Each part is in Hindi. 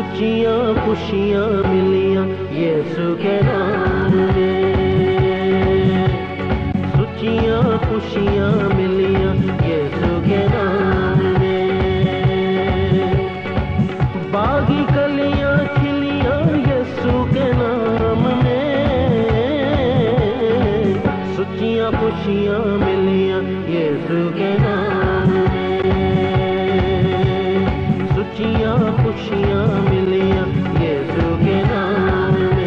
सुचियाँ खुशियाँ मिलियाँ यीशु के नाम में। सुचियाँ खुशियाँ मिलियाँ यीशु के नाम में। बागी कलियाँ खिलियाँ यीशु के नाम में। सुचियाँ खुशियाँ मिलियाँ यीशु के नाम में। सुचियाँ खुशियाँ मिलियाँ यीशु के नाम में।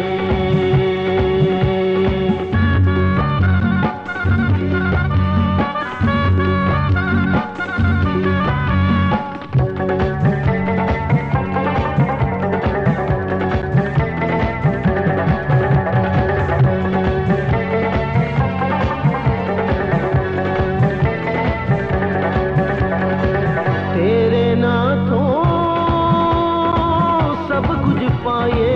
तेरे नाथों सब कुछ पाए,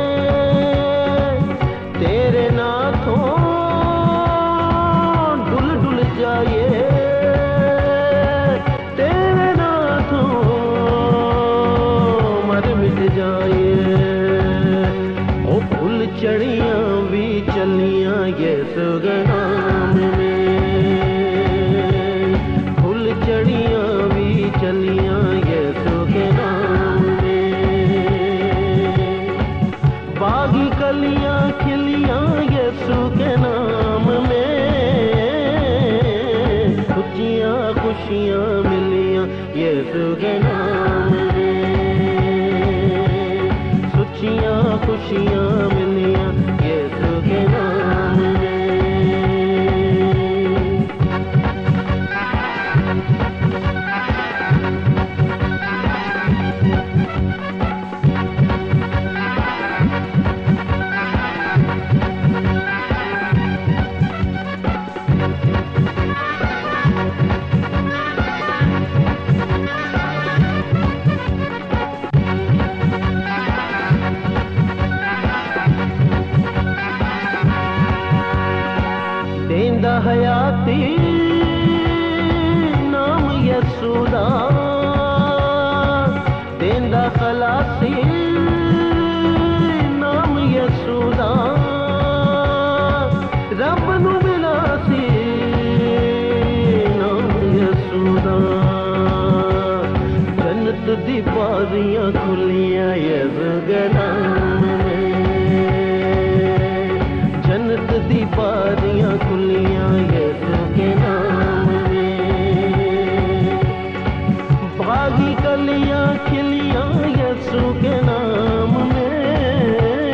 तेरे नाथों डुल डुल जाए, तेरे नाथों मर मिट जाए। ओ फूल चढ़ियाँ भी चलियाँ यीशु के नाम में। फूल चढ़ियाँ भी चलियाँ यीशु के नाम में। बागी कलियाँ खिलियाँ यीशु के नाम में। खुशियाँ खुशियाँ मिलियाँ यीशु के नाम में। सुचियाँ खुशियाँ मिलियाँ यीशु के नाम में। देंदा हयाती नाम यीशु दा, देंदा खलासी नाम यीशु दा। रब नू मिलासी नाम यीशु दा। जन्नत दी बारियां खुलियां यीशु के नाम में। जन्नत दी बारियां खुलियां यीशु के नाम में। बागी कलियां खिलियां यीशु के नाम में।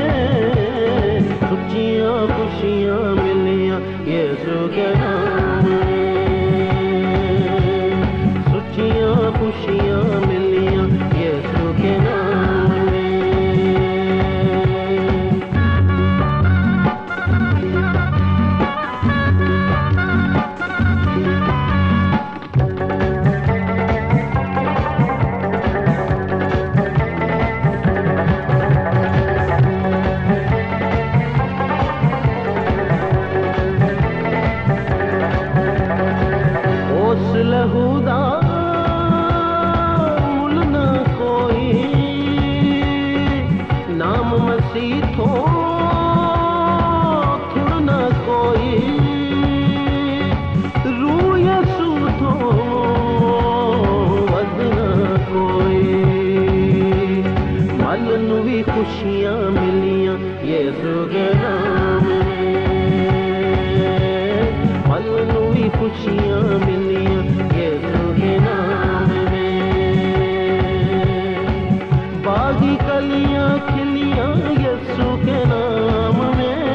सुचियाँ खुशियाँ मिलियां यीशु के नाम में। सुचियाँ खुशियाँ मिलियां यीशु के नाम में। उस लहूदा मुल ना कोई, नाम मसीह थो थुड़ ना कोई। रूह यीशु थो वध ना कोई। मल नू भी खुशियाँ मिलियाँ यीशु के नाम में। मल नू भी खुशियाँ मिलियाँ यीशु के नाम में। बागी कलियाँ खिलियाँ यीशु के नाम में।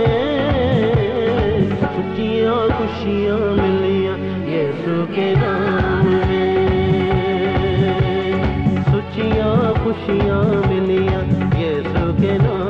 सुचियाँ खुशियाँ मिलियाँ यीशु के नाम में। सुचियाँ खुशियाँ मिलियाँ यीशु के नाम